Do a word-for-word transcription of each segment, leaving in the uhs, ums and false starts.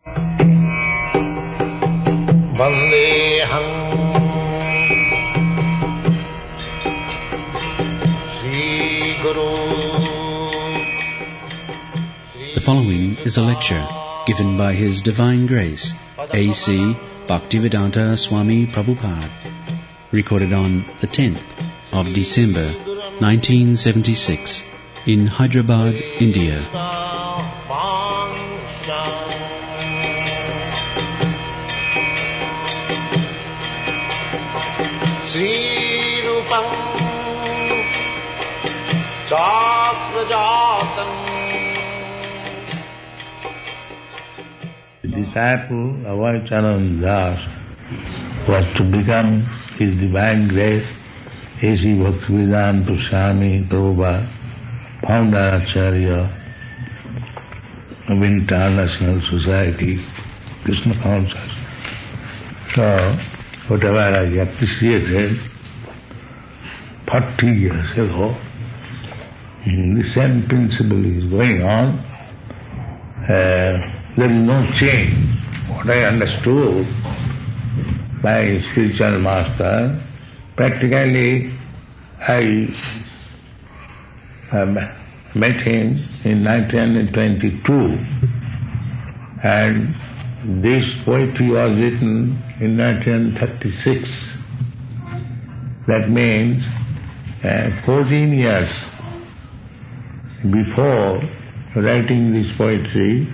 Vandeham Sri Guru. The following is a lecture given by His Divine Grace, A C Bhaktivedanta Swami Prabhupada, recorded on the tenth of December nineteen seventy-six in Hyderabad, India. Sri Rupam Chakrajatam. The disciple of Vaichananda Das was to become His Divine Grace, A C Bhaktivedanta Swami Prabhupada, founder Acharya of International Society, Krishna Consciousness. So, whatever I appreciated forty years ago, the same principle is going on. Uh, there is no change. What I understood by spiritual master, practically I um, met him in nineteen twenty-two, and this poetry was written in nineteen thirty-six. That means uh, fourteen years before writing this poetry,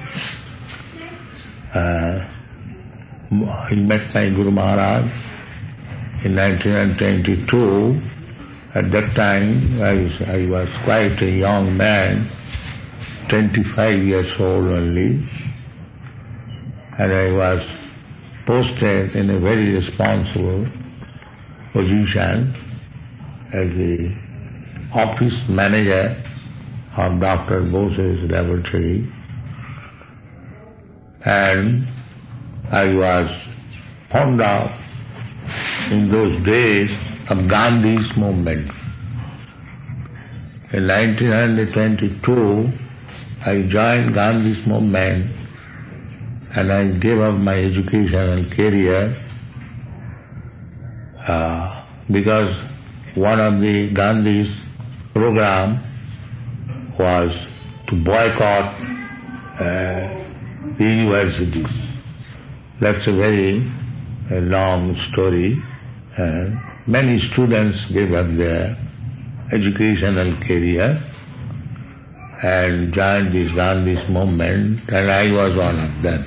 uh, I met my Guru Maharaj in nineteen twenty-two. At that time I was, I was quite a young man, twenty-five years old only, and I was posted in a very responsible position as the office manager of Doctor Bose's laboratory, and I was fond of, in those days, of Gandhi's movement. In nineteen twenty-two, I joined Gandhi's movement and I gave up my educational career uh, because one of the Gandhi's program was to boycott uh, the universities. That's a very a long story. Uh, many students gave up their educational career and joined this Gandhi's movement, and I was one of them.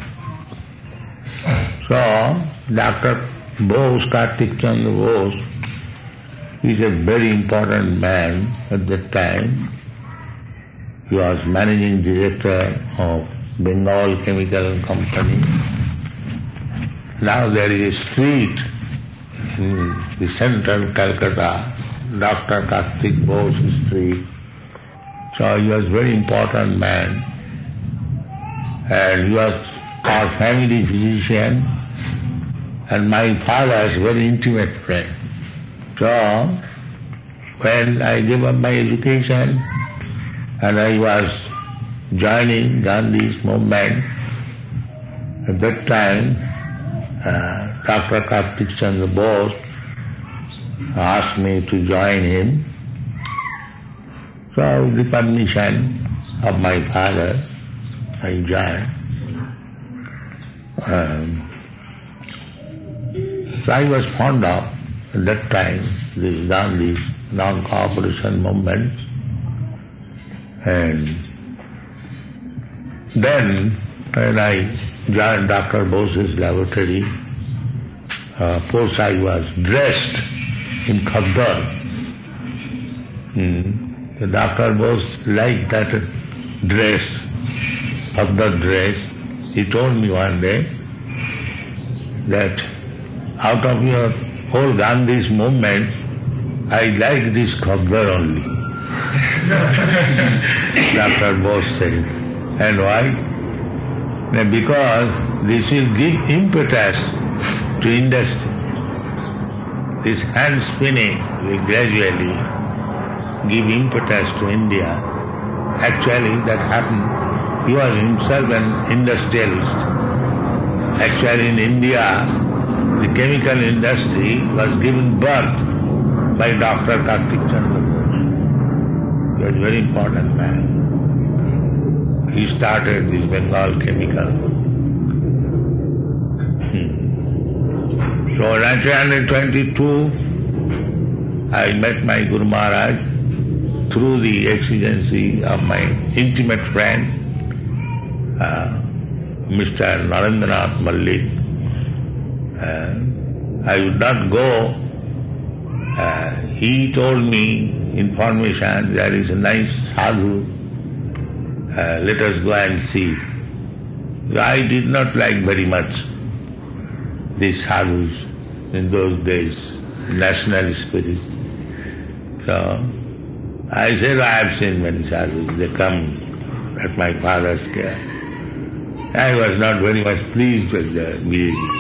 So, Doctor Bose, Kartik Chandra Bose, is a very important man at that time. He was managing director of Bengal Chemical Company. Now there is a street in the central Calcutta, Doctor Kartik Bose Street. So he was a very important man, and he was our family physician and my father's very intimate friend. So when I gave up my education and I was joining Gandhi's movement, at that time uh, Doctor Kartik Chandra Bose asked me to join him. So with the permission of my father, I joined. Um, so I was fond of, at that time, this Gandhi's non-cooperation movement. And then when I joined Doctor Bose's laboratory, uh, first I was dressed in khadar. Hmm. So Doctor Bose liked that dress, khadar dress. He told me one day that out of your whole Gandhi's movement, I like this khadar only. Doctor Bose said. And why? Because this will give impetus to industry. This hand spinning will gradually give impetus to India. Actually, that happened. He was himself an industrialist. Actually in India, the chemical industry was given birth by Doctor Kartik Chandra Bose. He was a very important man. He started this Bengal chemical. Hmm. So in nineteen twenty-two, I met my Guru Maharaj through the exigency of my intimate friend, uh, Mister Narendranath Mallik. Uh, I would not go. Uh, he told me information, there is a nice sadhu, uh, let us go and see. I did not like very much these sadhus in those days, national spirit. So I said, I have seen many sadhus, they come at my father's care. I was not very much pleased with their behavior.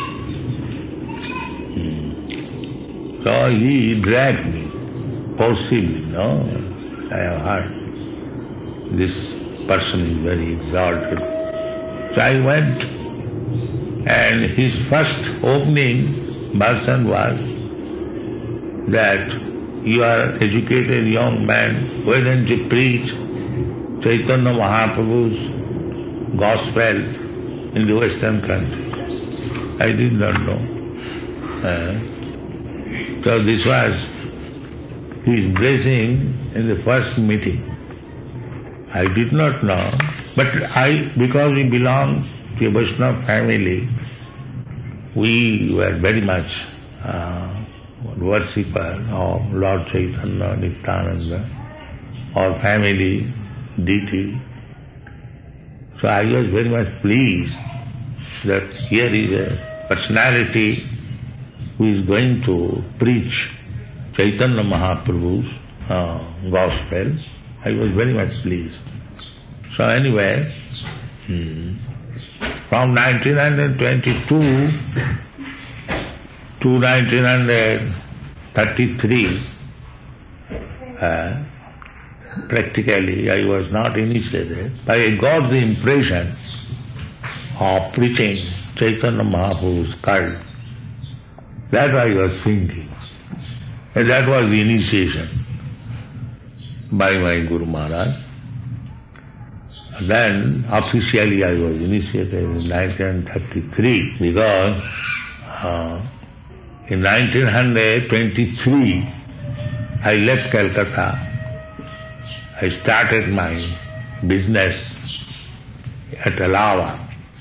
Hmm. So he dragged me, forcibly, no? I have heard this person is very exalted. So I went, and his first opening version was that you are educated young man, why don't you preach Chaitanya Mahaprabhu's gospel in the Western country? I did not know. Uh, so this was his blessing in the first meeting. I did not know, but I, because we belong to a Vaishnava family, we were very much uh, worshipper of Lord Chaitanya, Nityananda, our family deity. So I was very much pleased that here is a personality who is going to preach Chaitanya Mahaprabhu's uh, gospel. I was very much pleased. So anyway, hmm, from nineteen twenty-two to nineteen thirty-three, uh, practically I was not initiated, but I got the impression of preaching Chaitanya Mahaprabhu's cult. That I was thinking. And that was the initiation by my Guru Maharaj. Then officially I was initiated in nineteen thirty-three because uh, in nineteen twenty-three I left Calcutta. I started my business at Allahabad.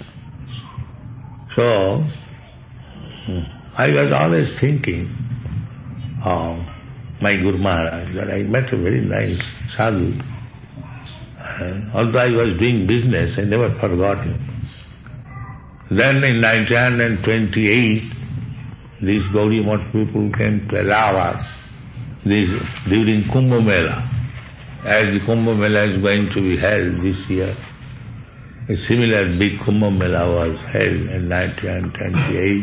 So I was always thinking of my Guru Maharaj, that I met a very nice sadhu. And although I was doing business, I never forgot him. Then in nineteen twenty-eight, these Gaudiya Math people came to Allahabad this, during Kumbh Mela. As the Kumbh Mela is going to be held this year, a similar big Kumbh Mela was held in nineteen twenty-eight.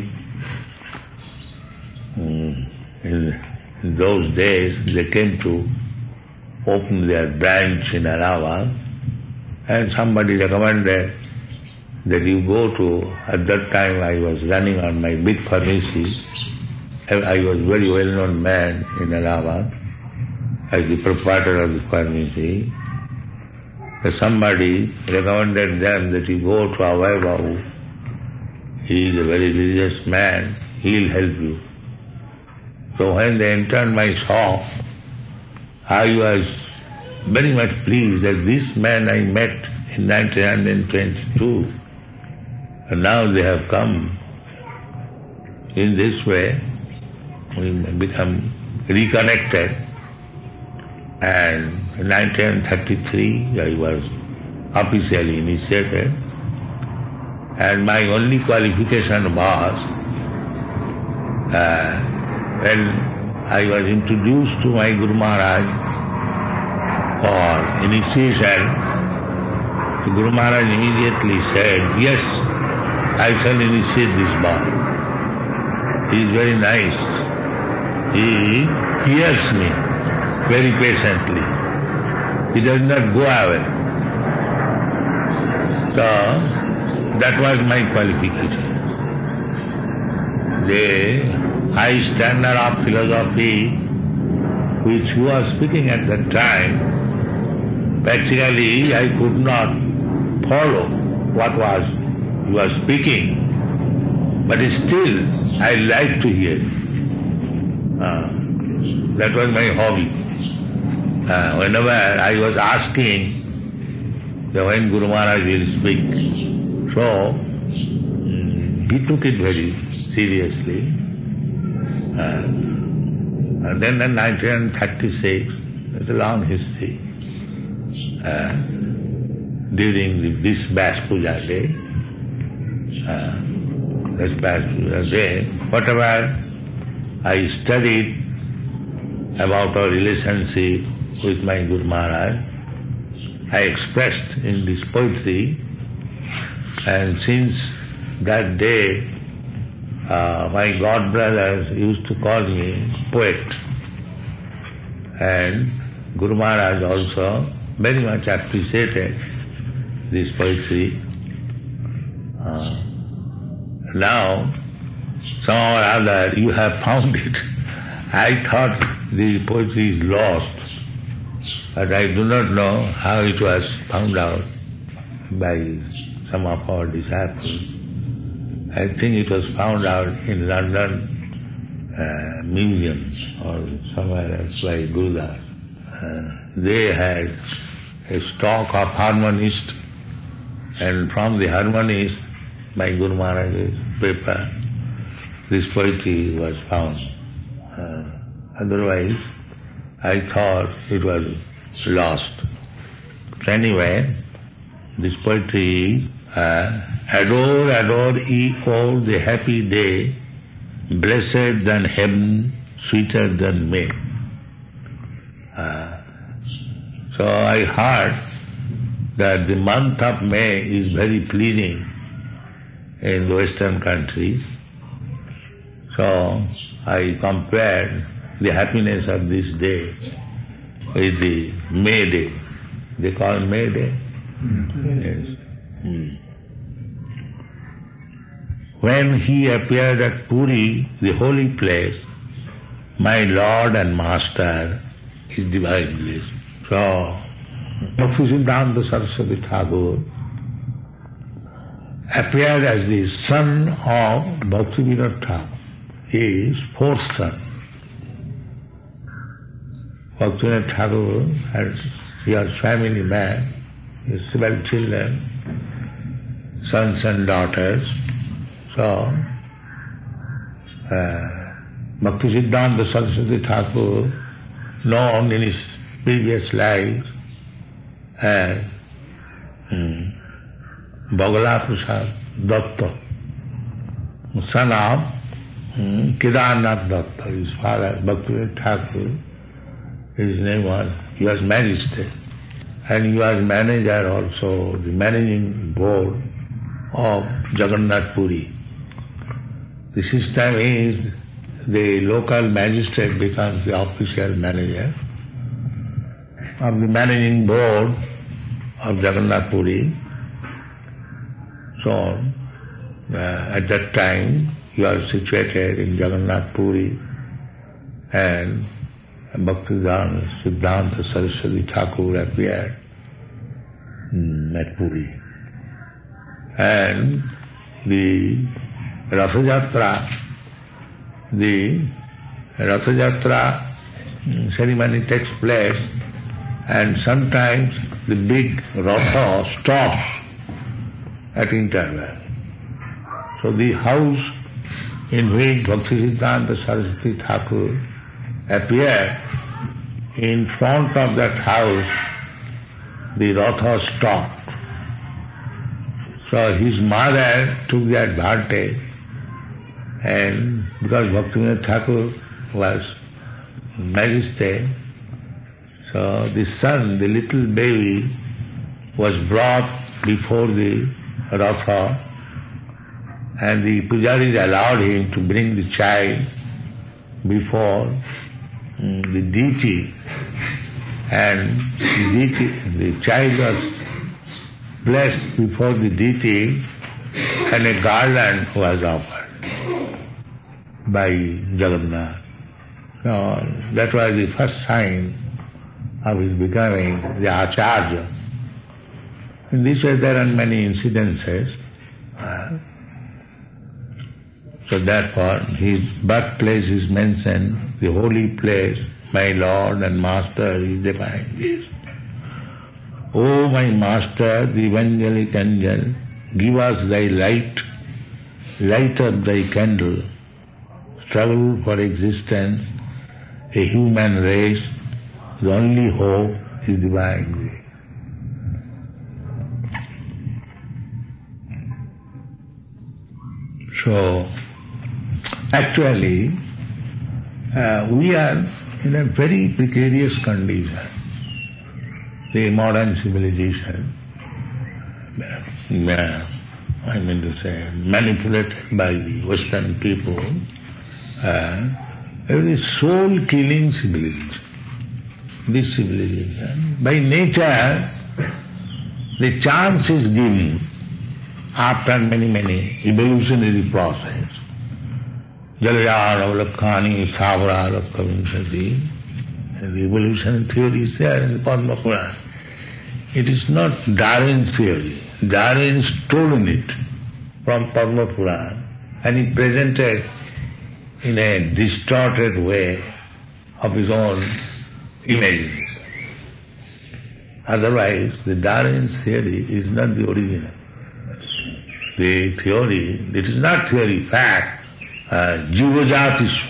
Mm. In, in those days, they came to open their branch in Allahabad, and somebody recommended that you go to, at that time I was running on my big pharmacy. I was a very well-known man in Allahabad as the proprietor of the pharmacy. So somebody recommended them that you go to Abhay Babu. He is a very religious man, he will help you. So when they entered my shop, I was very much pleased that this man I met in nineteen twenty-two, and now they have come. In this way, we become reconnected. And in nineteen thirty-three, I was officially initiated. And my only qualification was, uh, when I was introduced to my Guru Maharaj for initiation, the Guru Maharaj immediately said, yes, I shall initiate this boy. He is very nice. He hears me very patiently. He does not go away. So, that was my qualification. the high standard of philosophy which you are speaking at that time, practically I could not follow what was you were speaking, but still I like to hear. Uh, that was my hobby. Uh, whenever I was asking that when Guru Maharaj will speak, so um, he took it very seriously. Uh, and then in nineteen thirty-six, it's a long history, uh, during the, this Vyas Puja day, uh, this Vyas Puja day, whatever I studied about our relationship with my Guru Maharaj, I expressed in this poetry, and since that day, uh, my god brothers used to call me poet, and Guru Maharaj also very much appreciated this poetry. Uh, now, somehow or other you have found it. I thought the poetry is lost, but I do not know how it was found out by some of our disciples. I think it was found out in London uh, Museum or somewhere else by Gurudas. Uh, they had a stock of harmonists, and from the harmonist, by Guru Maharaj's paper, this poetry was found. Uh, otherwise, I thought it was lost. But anyway, this poetry, uh, adore, adore ye all the happy day, blessed than heaven, sweeter than May. Uh, so I heard that the month of May is very pleasing in the Western countries. So I compared the happiness of this day with the May Day. They call it May Day? Mm. Yes. Mm. When he appeared at Puri, the holy place, my Lord and Master, His divine bliss. So, Bhaktisiddhanta Saraswati Thakur appeared as the son of Bhaktivinoda Thakur, his fourth son. Bhaktivinoda Thakur had, he was family man, he had several children, sons and daughters. So, uh, Bhaktisiddhanta Saraswati Thakur, known in his previous life as um, Bhagala Prasad Datta, son of um, Kedarnath Datta, his father, Bhaktivinoda Thakur, his name was, he was magistrate, and he was manager also, the managing board of Jagannath Puri. The system is the local magistrate becomes the official manager of the managing board of Jagannath Puri. So, uh, at that time, he was situated in Jagannath Puri, and Bhaktisiddhanta Siddhanta Saraswati Thakur appeared mm, at Puri. And the Ratha Yatra, the Ratha Yatra ceremony takes place, and sometimes the big Ratha stops at interval. So the house in which Bhaktisiddhanta Saraswati Thakur appeared, in front of that house the Ratha stopped. So his mother took the advantage, and because Bhaktivinoda Thakur was magistrate, so the son, the little baby, was brought before the Ratha, and the pujaris allowed him to bring the child before um, the deity, and the deity, the child was blessed before the deity, and a garland was offered. by Jagannath. So that was the first sign of his becoming the Acharya. In this way there are many incidences. Uh, so therefore his birthplace is mentioned, the holy place, my Lord and Master is defined. Yes. O my Master, the evangelic angel, give us thy light, light up thy candle, struggle for existence, a human race, the only hope is divine grace. So, actually, uh, we are in a very precarious condition. The modern civilization, uh, I mean to say, manipulated by the Western people, uh, it is soul-killing civilization. This civilization, by nature, the chance is given after many, many evolutionary process. Jalaya, Navalakhani, Savara, Kavinsati, the evolution theory is there in the Padma Purana. It is not Darwin's theory. Darwin stolen it from Padma Purana and he presented in a distorted way of his own imagination. Otherwise, the Darwin's theory is not the original. The theory, it is not theory, fact, uh, jivajatishu.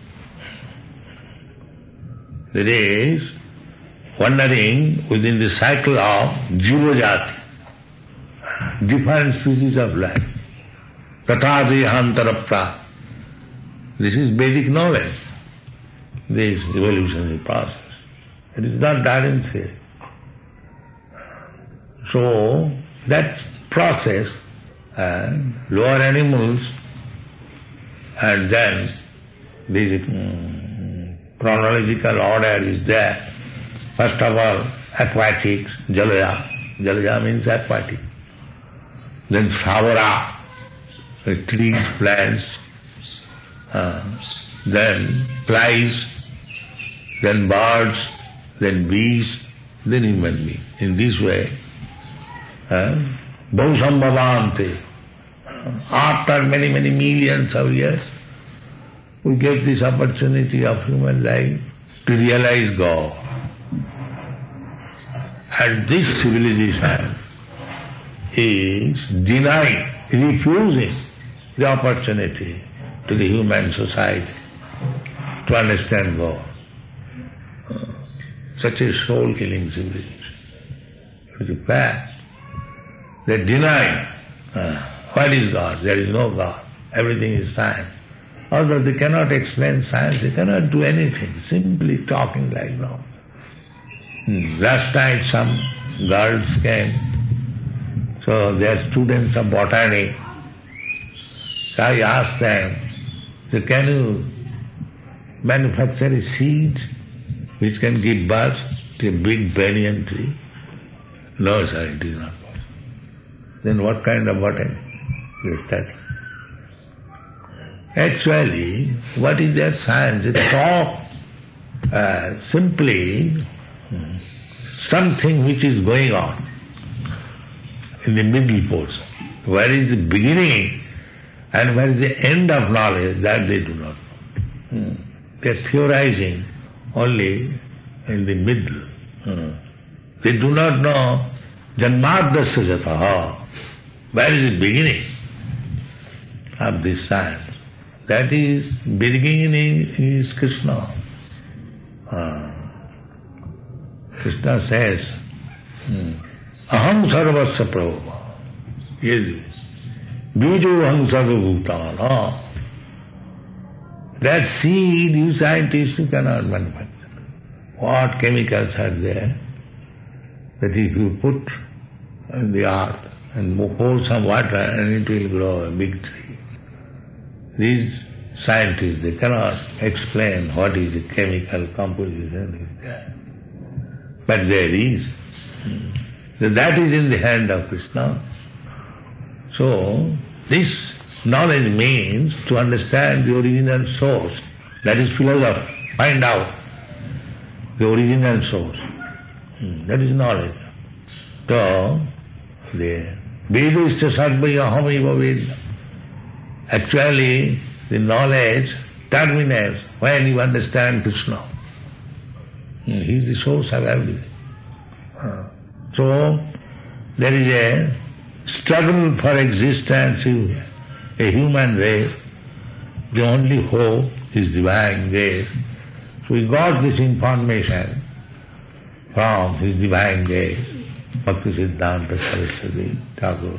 That is, wandering within the cycle of jivajati, different species of life. Tathadehantarapra. This is basic knowledge, this evolutionary process. It is not Darwin's theory. So, that process, uh, lower animals, and then the um, chronological order is there. First of all, aquatics, jalaya. Jalaya means aquatic. Then savara, the trees, plants, uh, then flies, then birds, then bees, then human being. In this way, Bhausambhavante, after many, many millions of years, we get this opportunity of human life to realize God. And this civilization is denying, refusing the opportunity to the human society to understand God. Such a soul-killing civilization. It is a fact. They deny, uh, what is God? There is no God. Everything is science. Although they cannot explain science, they cannot do anything, simply talking like that. Hmm. Last night some girls came, so they are students of botany. So I asked them, so can you manufacture a seed which can give birth to a big banyan tree? No, sir, it is not possible. Then what kind of botany you study? Actually, what is their science? They talk uh, simply hmm, something which is going on in the middle portion. Where is the beginning and where is the end of knowledge, that they do not know. Hmm. They are theorizing only in the middle. Hmm. They do not know janmadasya jataha. Where is the beginning of this science? That is, beginning is Krishna. Uh, Krishna says, Aham sarvasya prabhu. Yes. Bijo aham sarva bhutana. That seed, you scientists, you cannot manufacture. What chemicals are there that if you put in the earth and pour some water and it will grow a big tree. These scientists, they cannot explain what is the chemical composition is there. But there is. So that is in the hand of Krishna. So, this Knowledge means to understand the original source. That is philosophy. Find out the original source. Hmm. That is knowledge. So, the Vedista Sarvaya Ahamiva Vedna. Actually, the knowledge terminates when you understand Krishna. Hmm. He is the source of everything. Uh. So, there is a struggle for existence in a human race. The only hope is divine grace. So we got this information from his divine grace, Bhaktisiddhanta Saraswati Thakur.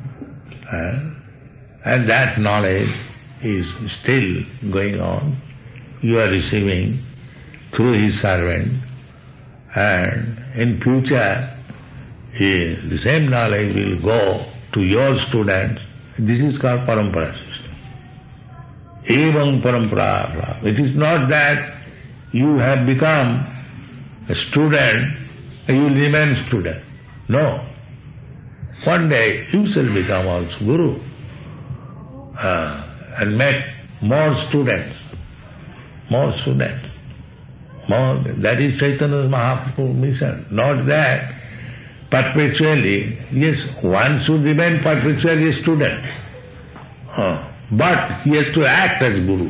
And that knowledge is still going on. You are receiving through his servant, and in future he, the same knowledge will go to your students. This is called parampara system. Evam parampara. It is not that you have become a student and you will remain student. No. One day you shall become also guru uh, and make more students. More students. More. That is Chaitanya Mahaprabhu's mission. Not that perpetually, yes, one should remain perpetually a student. Uh, but he has to act as guru.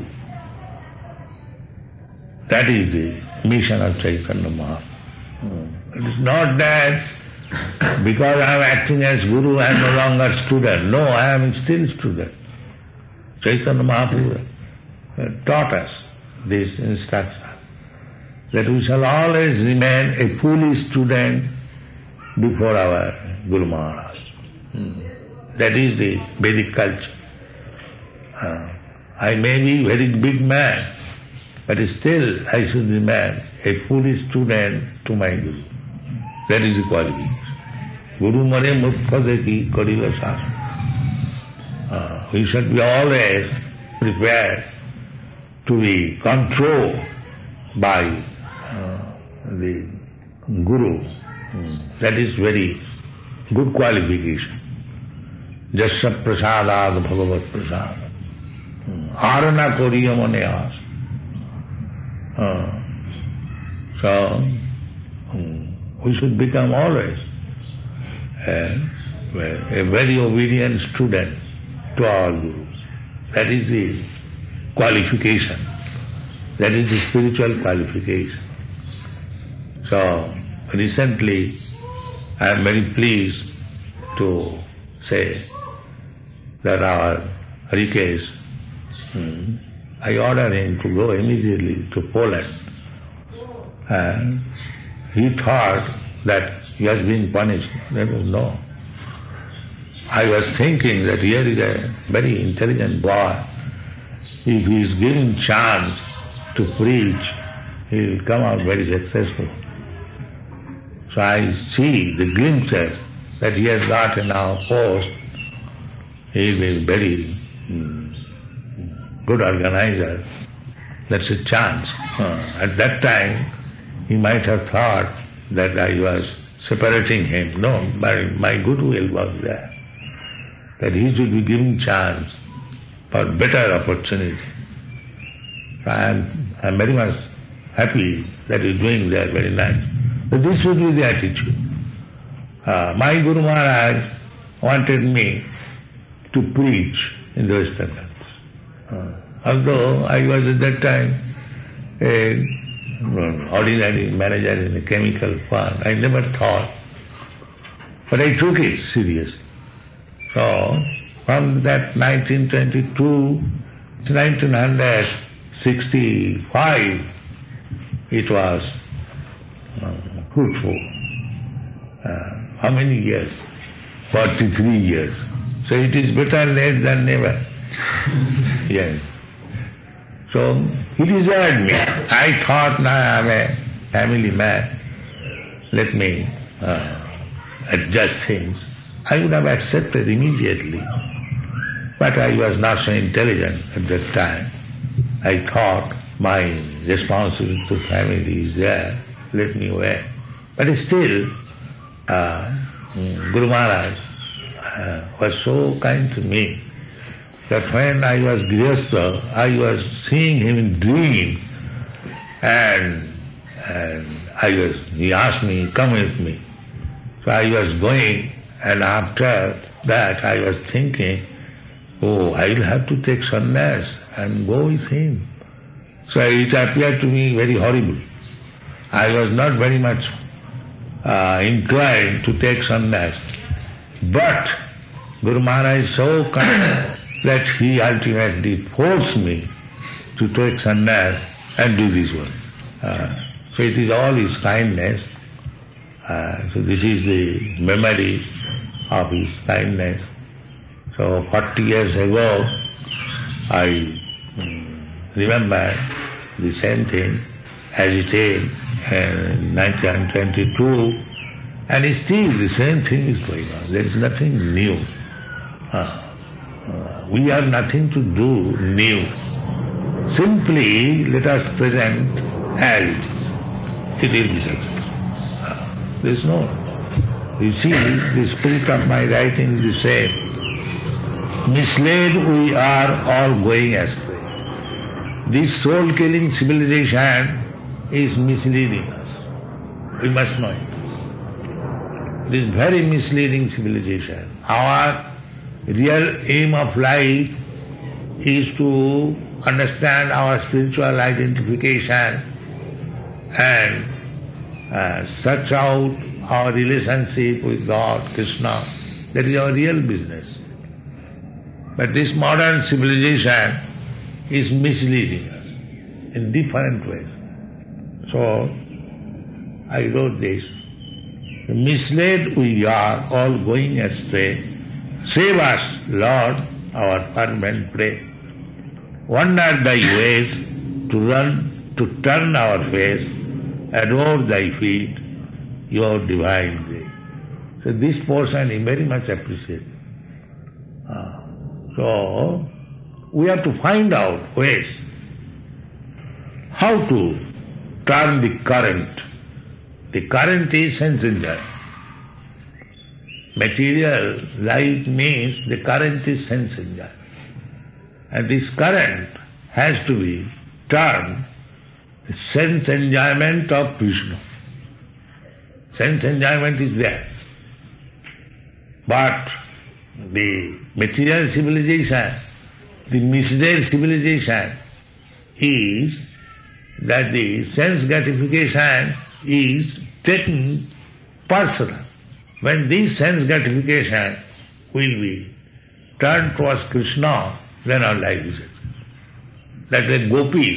That is the mission of Chaitanya Mahaprabhu. It is not that because I am acting as guru, I am no longer student. No, I am still student. Chaitanya Mahaprabhu taught us this instruction, that we shall always remain a fully student before our Guru Maharaj. Hmm. That is the Vedic culture. Uh, I may be very big man, but still I should remain a fully student to my Guru. That is the qualification. Guru mane mukha karila shastra. We should be always prepared to be controlled by uh, the Guru. Hmm. That is very good qualification. Jasya prasadad bhagavat prasad. Arana koriya mane as. So, hmm, we should become always a, a very obedient student to our Gurus. That is the qualification. That is the spiritual qualification. So, recently, I am very pleased to say that our Harikesh, hmm, I ordered him to go immediately to Poland. And he thought that he has been punished. That was no. I was thinking that here is a very intelligent boy. If he is given chance to preach, he will come out very successful. So I see the glimpses that he has got in our post. He is a very mm, good organizer. That's a chance. Uh, at that time, he might have thought that I was separating him. No, my, my goodwill was there. That he should be given chance for better opportunity. So I am I am very much happy that he is doing that, very nice. But this should be the attitude. Uh, my Guru Maharaj wanted me to preach in the Western countries. Uh, although I was at that time a ordinary manager in a chemical firm, I never thought, but I took it seriously. So, from that nineteen twenty-two to nineteen sixty-five, it was um, fruitful. Uh, how many years? forty-three years. So it is better late than never. Yes. So he deserved me. I thought, now I am a family man. Let me uh, adjust things. I would have accepted immediately. But I was not so intelligent at that time. I thought my responsibility to family is there. Let me wait. But still, uh, Guru Maharaj uh, was so kind to me that when I was Grihastha, I was seeing him in dream, and, and I was, he asked me, come with me. So I was going, and after that I was thinking, oh, I will have to take sannyas and go with him. So it appeared to me very horrible. I was not very much uh, inclined to take sannyas. But Guru Maharaj is so kind that he ultimately forced me to take sannyas and do this one. Uh, so it is all his kindness. Uh, so this is the memory of his kindness. So forty years ago, I um, remember the same thing as it is in nineteen twenty-two, and still the same thing is going on. There is nothing new. Uh, uh, we have nothing to do new. Simply let us present as it is. It will be successful. Uh, there is no. You see, the spirit of my writing is the same. Misled we are all going astray. This soul-killing civilization is misleading us. We must know it. This very misleading civilization. Our real aim of life is to understand our spiritual identification and uh, search out our relationship with God, Krishna. That is our real business. But this modern civilization is misleading us in different ways. So, I wrote this. Misled we are, all going astray. Save us, Lord, our fervent prayer. Wander thy ways, to run, to turn our face, adore thy feet, your divine grace. So this portion is very much appreciated. Uh, so, we have to find out ways how to turn the current. The current is sense enjoyment. Material life means the current is sense enjoyment. And this current has to be turned the sense enjoyment of Krishna. Sense enjoyment is there. But the material civilization, the misled civilization is that the sense gratification is taken personal. When this sense gratification will be turned towards Krishna, then our life is it. Like the gopis,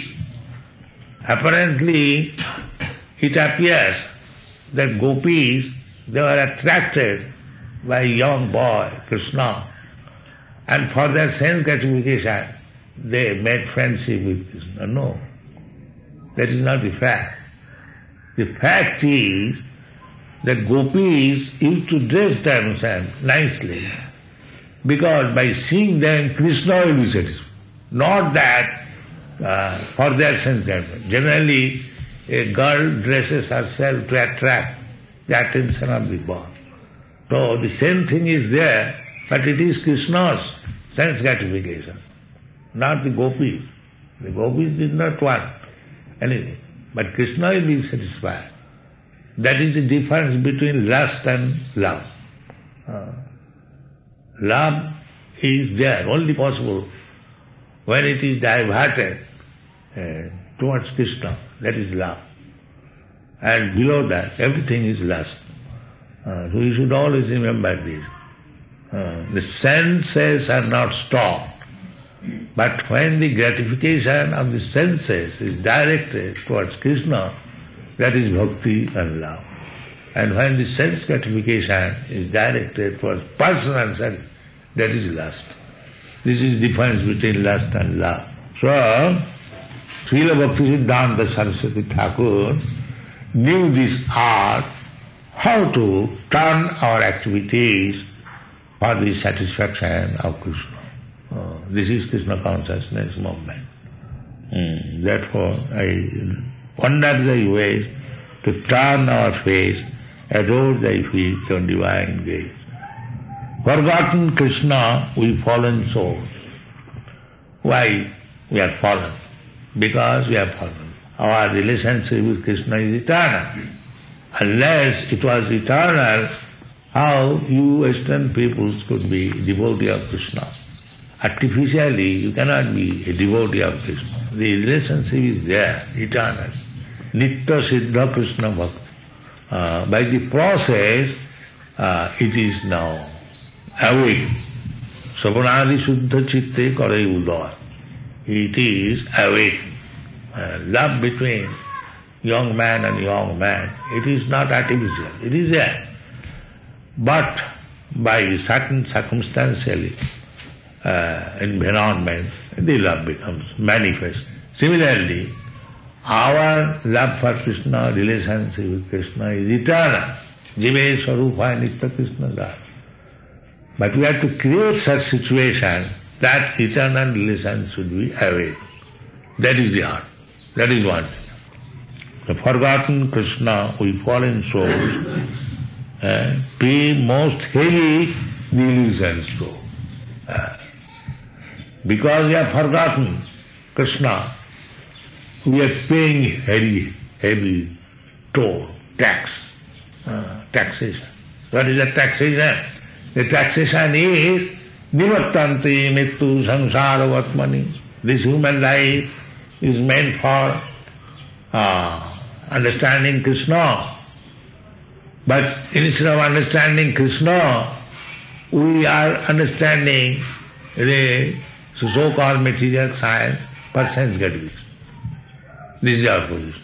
apparently it appears that gopis, they were attracted by a young boy, Krishna, and for their sense gratification, they made friendship with Krishna. No, that is not the fact. The fact is that gopis used to dress themselves nicely because by seeing them, Krishna will be satisfied. Not that uh, for their sense gratification. Generally, a girl dresses herself to attract the attention of the boy. So the same thing is there, but it is Krishna's sense gratification, not the gopis. The gopis did not want anything, but Krishna will be satisfied. That is the difference between lust and love. Uh, love is there, only possible when it is diverted uh, towards Krishna. That is love. And below that, everything is lust. Uh, so you should always remember this. Uh, the senses are not stopped. But when the gratification of the senses is directed towards Krishna, that is bhakti and love. And when the sense gratification is directed towards personal service, that is lust. This is the difference between lust and love. So, Srila Bhaktisiddhanta Saraswati Thakur knew this art, how to turn our activities for the satisfaction of Krishna. Oh, this is Krishna consciousness movement. Mm. Therefore, I wonder thy ways, to turn our face, adore thy feet on divine grace. Forgotten Krishna, we fallen souls. Why we are fallen? Because we are fallen. Our relationship with Krishna is eternal. Unless it was eternal, how you Western peoples could be devotee of Krishna? Artificially, you cannot be a devotee of Krishna. The relationship is there, eternal. Nitya Siddha Krishna Bhakti. Uh, by the process, uh, it is now awake. Savanadi Shuddha Chitte Kare Udaya. It is awake. Uh, love between young man and young man, it is not artificial, it is there. But by certain circumstantial uh, environment, the love becomes manifest. Similarly, our love for Krishna, relationship with Krishna is eternal. Jive Swarupa Nitya Krishna Dasa. But we have to create such situation that eternal relation should be awake. That is the art. That is one thing. The forgotten Krishna, we fallen souls, uh, pay most heavy the illusions to. Uh, because we have forgotten Krishna, we are paying heavy, heavy toll, tax, uh, taxation. What is the taxation? The taxation is nivattanti mittu samsara vatmani. This human life is meant for uh, understanding Krishna. But instead of understanding Krishna, we are understanding the so-called material science for sense gratification. This is our position.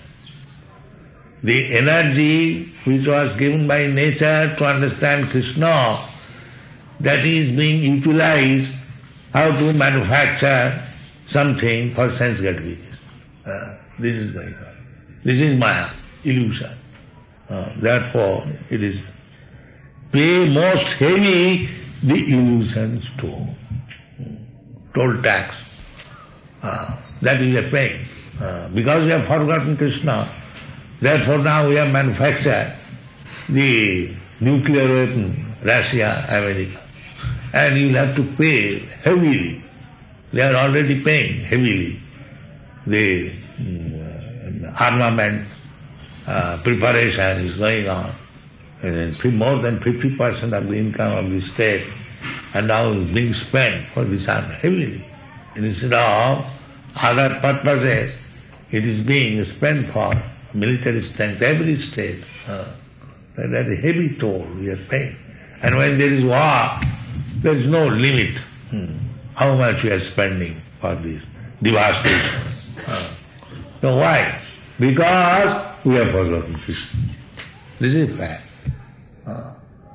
The energy which was given by nature to understand Krishna, that is being utilized how to manufacture something for sense gratification. Uh, this is going on. This is Maya, illusion. Uh, therefore, it is pay most heavy the illusions toll. Toll tax. Uh, that is a pain. Uh, because we have forgotten Krishna, therefore now we have manufactured the nuclear weapon, Russia, America. And you will have to pay heavily. They are already paying heavily. The um, armament uh, preparation is going on. And more than fifty percent of the income of the state and now is being spent for this army heavily. Instead of other purposes, it is being spent for military strength, every state. Uh, that is a heavy toll we are paying. And when there is war, there is no limit hmm. how much we are spending for this devastation. Uh, so why? Because we have forgotten Krishna. This is fact. Uh,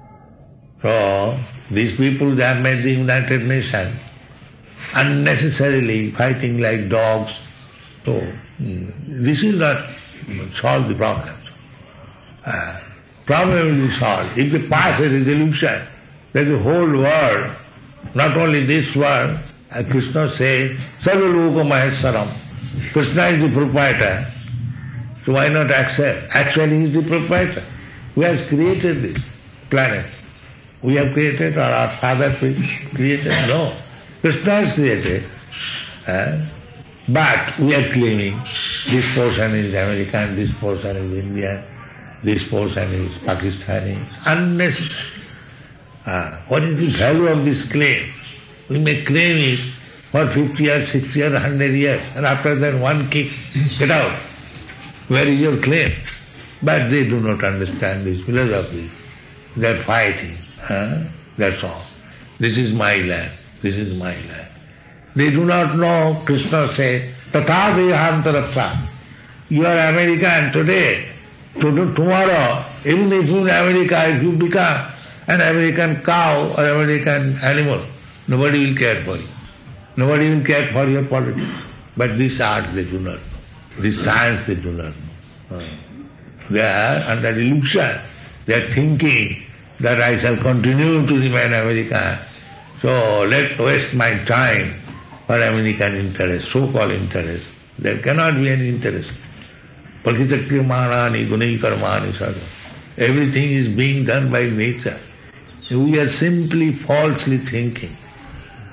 so, these people, they have made the United Nations unnecessarily fighting like dogs. So, mm, this is not solve the problem. Uh, problem will be solved. If they pass a resolution that the whole world, not only this world, uh, Krishna says, Sarva Loka Maheswaram. Krishna is the proprietor. So why not accept? Actually he is the proprietor. Who has created this planet? We have created, or our father created? No. Krishna has created. Uh, but we are claiming this portion is American, this portion is Indian, this portion is Pakistani. It's unnecessary. Uh, what is the value of this claim? We may claim it for fifty years, sixty years, one hundred years, and after that one kick, get out. Where is your claim? But they do not understand this philosophy. They are fighting. Huh? That's all. This is my land. This is my land. They do not know, Krishna says, Tatha Dehantarapsa. You are American today. Tomorrow, even if you are in America, if you become an American cow or American animal, nobody will care for you. Nobody will care for your politics. But this art they do not know. This science they do not know. They are under illusion. They are thinking that I shall continue to remain American. So let waste my time for American interest, so-called interest. There cannot be any interest. Prakritakrimanani gunai karmani sarva. Everything is being done by nature. We are simply falsely thinking.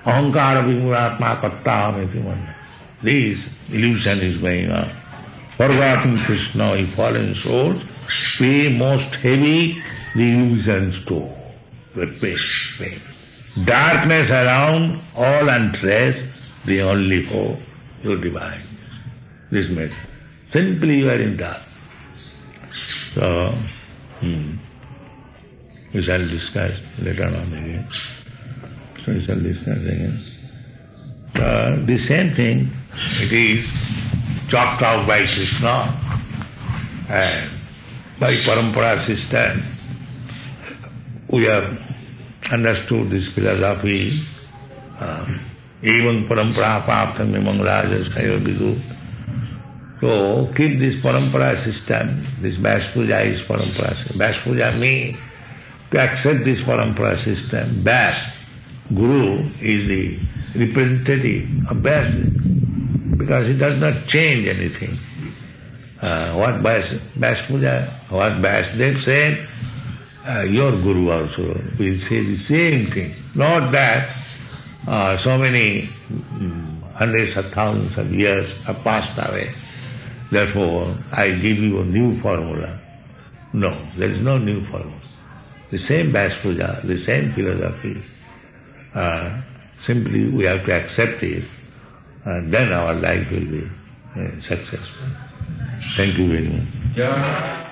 Ahankara vimuratma kattameti manna. This illusion is going on. Forgotten Krishna, if fallen souls pay most heavy the illusions too. The pain, pain. Darkness around, all untraced, the only hope, your divine. This message. Simply you are in dark. So, hmm, we shall discuss later on again. So we shall discuss again. So, the same thing, it is chalked out by Krishna and by Parampara system. We have understood this philosophy. Um, even Parampara Paptam Imam Raja Sayo Vidu. So keep this Parampara system, this Vyas Puja is Parampara system. Vyas Puja means to accept this Parampara system. Vyas, Guru, is the representative of Vyas, because he does not change anything. Uh, what Vyas, Vyas Puja, what Vyasdev said, uh, your Guru also will say the same thing. Not that uh, so many um, hundreds of thousands of years have passed away. Therefore, I give you a new formula. No, there is no new formula. The same Vyas Puja, the same philosophy. Uh, simply we have to accept it, and then our life will be uh, successful. Thank you very much. Yeah.